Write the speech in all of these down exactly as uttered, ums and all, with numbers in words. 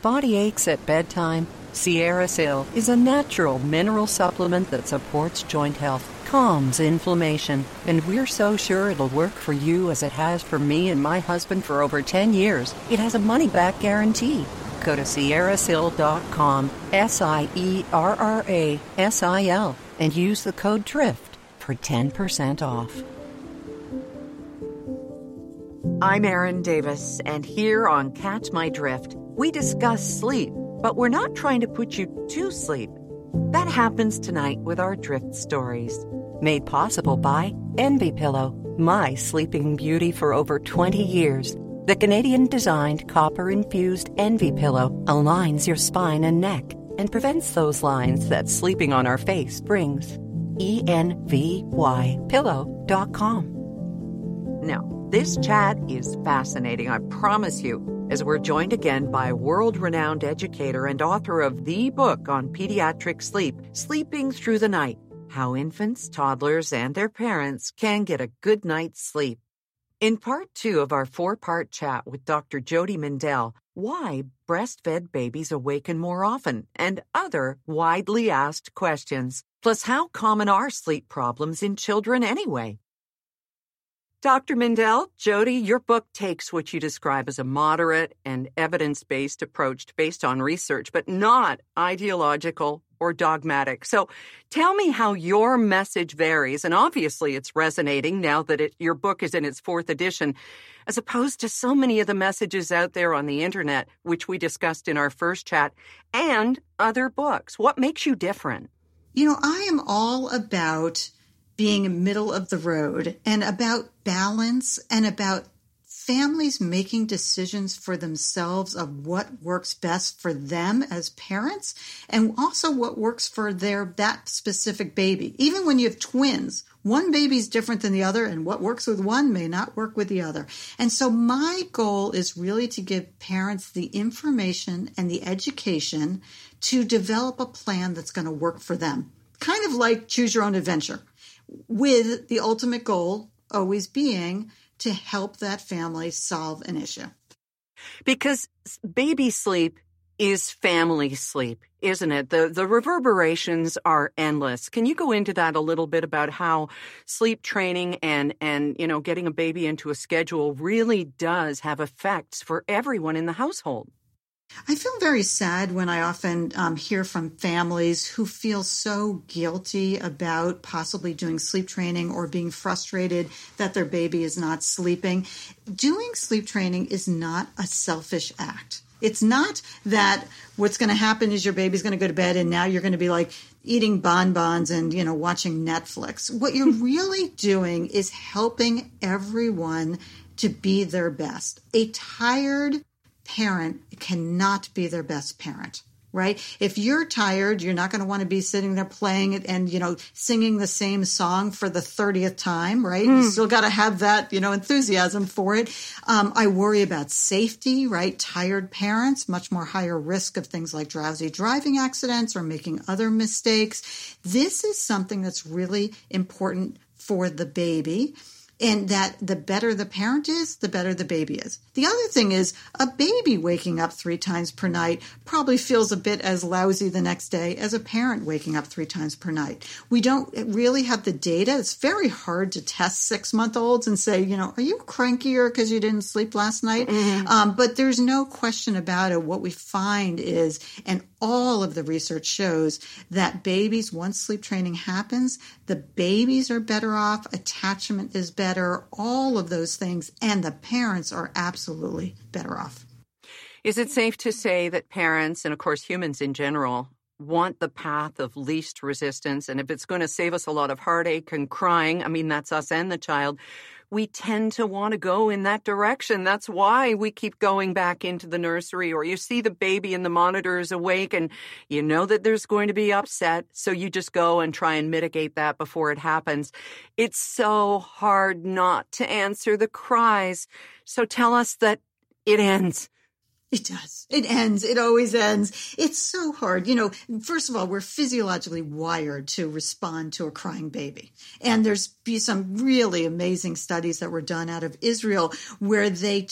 body aches at bedtime? Sierra Sil is a natural mineral supplement that supports joint health, calms inflammation, and we're so sure it'll work for you as it has for me and my husband for over ten years. It has a money-back guarantee. Go to sierra sil dot com, S I E R R A S I L, and use the code DRIFT for ten percent off. I'm Erin Davis, and here on Catch My Drift, we discuss sleep, but we're not trying to put you to sleep. That happens tonight with our Drift Stories. Made possible by Envy Pillow, my sleeping beauty for over twenty years. The Canadian-designed copper-infused Envy Pillow aligns your spine and neck and prevents those lines that sleeping on our face brings. E N V Y pillow dot com. Now, this chat is fascinating, I promise you, as we're joined again by world-renowned educator and author of the book on pediatric sleep, Sleeping Through the Night, How Infants, Toddlers, and Their Parents Can Get a Good Night's Sleep. In part two of our four-part chat with Doctor Jody Mindell, why breastfed babies awaken more often, and other widely asked questions. Plus, how common are sleep problems in children anyway? Doctor Mindell, Jody, your book takes what you describe as a moderate and evidence-based approach based on research, but not ideological or dogmatic. So tell me how your message varies, and obviously it's resonating now that it, your book is in its fourth edition, as opposed to so many of the messages out there on the internet, which we discussed in our first chat, and other books. What makes you different? You know, I am all about being middle of the road and about balance and about families making decisions for themselves of what works best for them as parents and also what works for their that specific baby. Even when you have twins, one baby is different than the other, and what works with one may not work with the other. And so my goal is really to give parents the information and the education to develop a plan that's going to work for them. Kind of like choose your own adventure, with the ultimate goal always being to help that family solve an issue. Because baby sleep is family sleep, isn't it? The the reverberations are endless. Can you go into that a little bit about how sleep training and, and you know, getting a baby into a schedule really does have effects for everyone in the household? I feel very sad when I often um, hear from families who feel so guilty about possibly doing sleep training or being frustrated that their baby is not sleeping. Doing sleep training is not a selfish act. It's not that what's going to happen is your baby's going to go to bed and now you're going to be like eating bonbons and, you know, watching Netflix. What you're really doing is helping everyone to be their best. A tired parent cannot be their best parent, right? If you're tired, you're not going to want to be sitting there playing it and, you know, singing the same song for the thirtieth time, right? Mm. You still got to have that, you know, enthusiasm for it. Um, I worry about safety, right? Tired parents, much more higher risk of things like drowsy driving accidents or making other mistakes. This is something that's really important for the baby. And that the better the parent is, the better the baby is. The other thing is a baby waking up three times per night probably feels a bit as lousy the next day as a parent waking up three times per night. We don't really have the data. It's very hard to test six-month-olds and say, you know, are you crankier because you didn't sleep last night? Mm-hmm. Um, but there's no question about it. What we find is, and all of the research shows, that babies, once sleep training happens, the babies are better off, attachment is better, better, all of those things, and the parents are absolutely better off. Is it safe to say that parents, and of course humans in general, want the path of least resistance? And if it's going to save us a lot of heartache and crying, I mean, that's us and the child, we tend to want to go in that direction. That's why we keep going back into the nursery, or you see the baby and the monitor is awake and you know that there's going to be upset. So you just go and try and mitigate that before it happens. It's so hard not to answer the cries. So tell us that it ends. It does. It ends. It always ends. It's so hard. You know, first of all, we're physiologically wired to respond to a crying baby. And there's be some really amazing studies that were done out of Israel where they took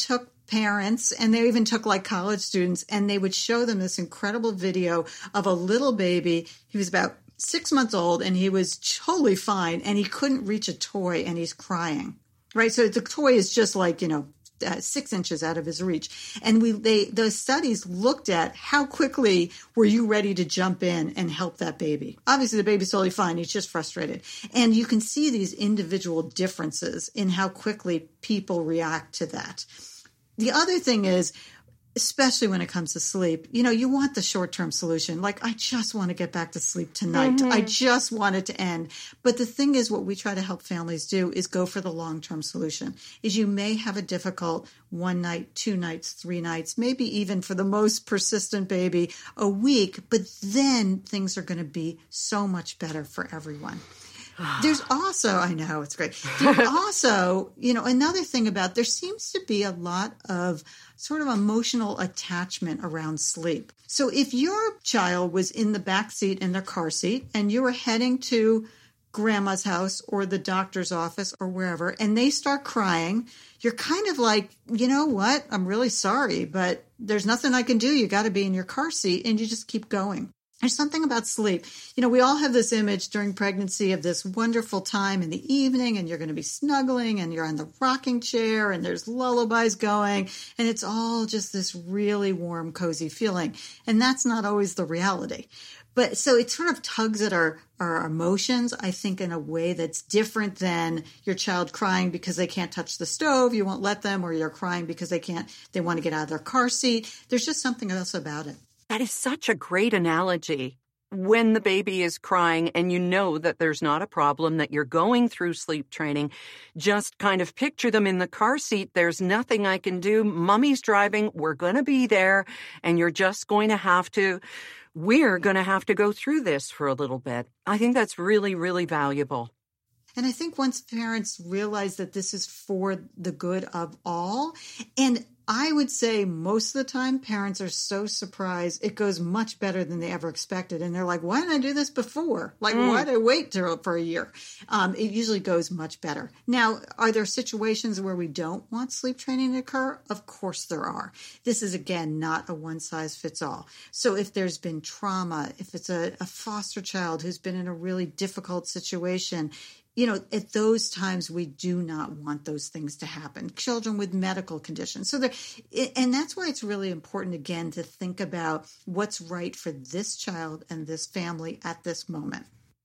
parents, and they even took like college students, and they would show them this incredible video of a little baby. He was about six months old, and he was totally fine, and he couldn't reach a toy, and he's crying, right? So the toy is just like, you know, Uh, six inches out of his reach. And we, they, the studies looked at how quickly were you ready to jump in and help that baby. Obviously the baby's totally fine. He's just frustrated. And you can see these individual differences in how quickly people react to that. The other thing is, especially when it comes to sleep, you know, you want the short-term solution. Like, I just want to get back to sleep tonight. Mm-hmm. I just want it to end. But the thing is, what we try to help families do is go for the long-term solution. Is you may have a difficult one night, two nights, three nights, maybe even for the most persistent baby, a week, but then things are going to be so much better for everyone. There's also, I know, it's great. There's also, you know, another thing about, there seems to be a lot of sort of emotional attachment around sleep. So if your child was in the back seat in their car seat and you were heading to grandma's house or the doctor's office or wherever, and they start crying, you're kind of like, you know what? I'm really sorry, but there's nothing I can do. You got to be in your car seat, and you just keep going. There's something about sleep. You know, we all have this image during pregnancy of this wonderful time in the evening, and you're going to be snuggling and you're on the rocking chair and there's lullabies going, and it's all just this really warm, cozy feeling. And that's not always the reality. But so it sort of tugs at our, our emotions, I think, in a way that's different than your child crying because they can't touch the stove, you won't let them, or you're crying because they can't, they want to get out of their car seat. There's just something else about it. That is such a great analogy. When the baby is crying and you know that there's not a problem, that you're going through sleep training, just kind of picture them in the car seat. There's nothing I can do. Mommy's driving. We're going to be there. And you're just going to have to, we're going to have to go through this for a little bit. I think that's really, really valuable. And I think once parents realize that this is for the good of all, and I would say most of the time parents are so surprised it goes much better than they ever expected. And they're like, why didn't I do this before? Like, mm. why did I wait to, for a year? Um, it usually goes much better. Now, are there situations where we don't want sleep training to occur? Of course there are. This is, again, not a one-size-fits-all. So if there's been trauma, if it's a, a foster child who's been in a really difficult situation, you know, at those times, we do not want those things to happen. Children with medical conditions. So there, and that's why it's really important, again, to think about what's right for this child and this family at this moment.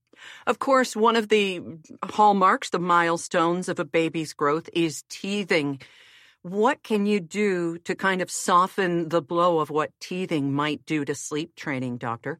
Of course, one of the hallmarks, the milestones of a baby's growth is teething. What can you do to kind of soften the blow of what teething might do to sleep training, doctor?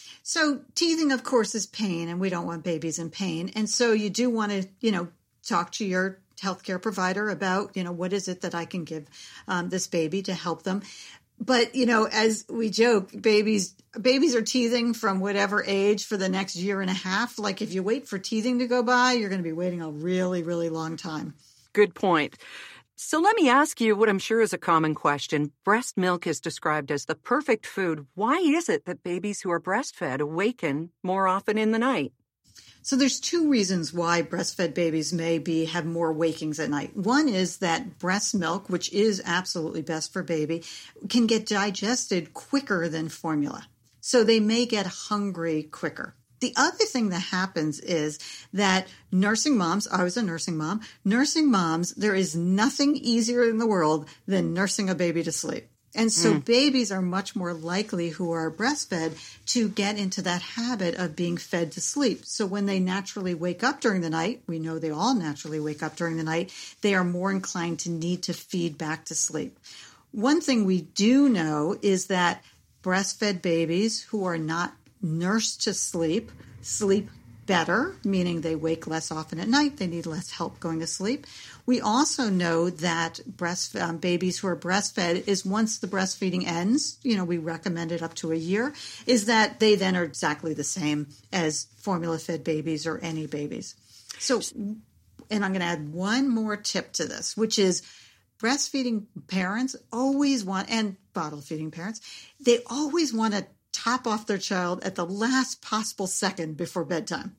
So teething, of course, is pain, and we don't want babies in pain. And so you do want to, you know, talk to your healthcare provider about, you know, what is it that I can give um, this baby to help them. But, you know, as we joke, babies babies are teething from whatever age for the next year and a half. Like, if you wait for teething to go by, you're going to be waiting a really, really long time. Good point. So let me ask you what I'm sure is a common question. Breast milk is described as the perfect food. Why is it that babies who are breastfed awaken more often in the night? So there's two reasons why breastfed babies may be have more wakings at night. One is that breast milk, which is absolutely best for baby, can get digested quicker than formula. So they may get hungry quicker. The other thing that happens is that nursing moms, I was a nursing mom, nursing moms, there is nothing easier in the world than nursing a baby to sleep. And so mm. babies are much more likely who are breastfed to get into that habit of being fed to sleep. So when they naturally wake up during the night, we know they all naturally wake up during the night, they are more inclined to need to feed back to sleep. One thing we do know is that breastfed babies who are not nursed to sleep, sleep better, meaning they wake less often at night. They need less help going to sleep. We also know that breast um, babies who are breastfed is once the breastfeeding ends, you know, we recommend it up to a year, is that they then are exactly the same as formula-fed babies or any babies. So, and I'm going to add one more tip to this, which is breastfeeding parents always want, and bottle feeding parents, they always want to top off their child at the last possible second before bedtime.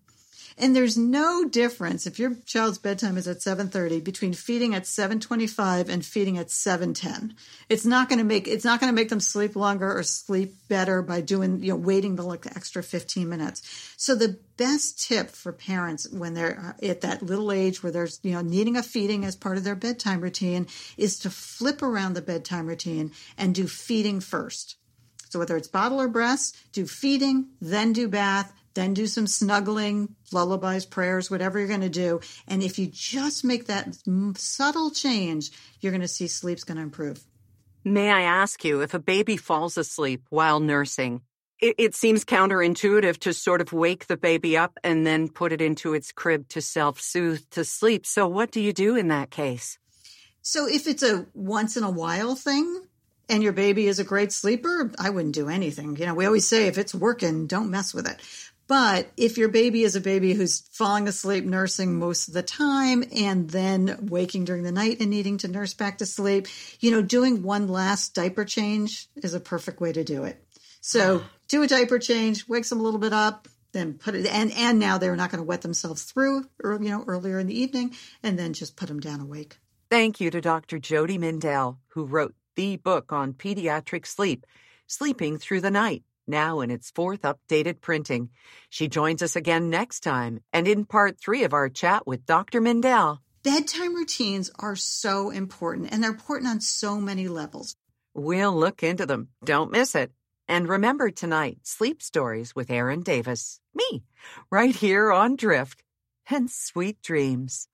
And there's no difference if your child's bedtime is at seven thirty between feeding at seven twenty-five and feeding at seven ten. It's not going to make it's not going to make them sleep longer or sleep better by doing, you know, waiting the like extra fifteen minutes. So the best tip for parents when they're at that little age where there's, you know, needing a feeding as part of their bedtime routine is to flip around the bedtime routine and do feeding first. So whether it's bottle or breast, do feeding, then do bath, then do some snuggling, lullabies, prayers, whatever you're going to do. And if you just make that subtle change, you're going to see sleep's going to improve. May I ask you, if a baby falls asleep while nursing, it, it seems counterintuitive to sort of wake the baby up and then put it into its crib to self-soothe to sleep. So what do you do in that case? So if it's a once in a while thing, and your baby is a great sleeper, I wouldn't do anything. You know, we always say if it's working, don't mess with it. But if your baby is a baby who's falling asleep nursing most of the time and then waking during the night and needing to nurse back to sleep, you know, doing one last diaper change is a perfect way to do it. So do a diaper change, wakes them a little bit up, then put it, and, and now they're not going to wet themselves through, or, you know, earlier in the evening, and then just put them down awake. Thank you to Doctor Jody Mindell, who wrote the book on pediatric sleep, Sleeping Through the Night, now in its fourth updated printing. She joins us again next time, and in part three of our chat with Doctor Mindell. Bedtime routines are so important, and they're important on so many levels. We'll look into them. Don't miss it. And remember tonight, Sleep Stories with Erin Davis, me, right here on Drift. And sweet dreams.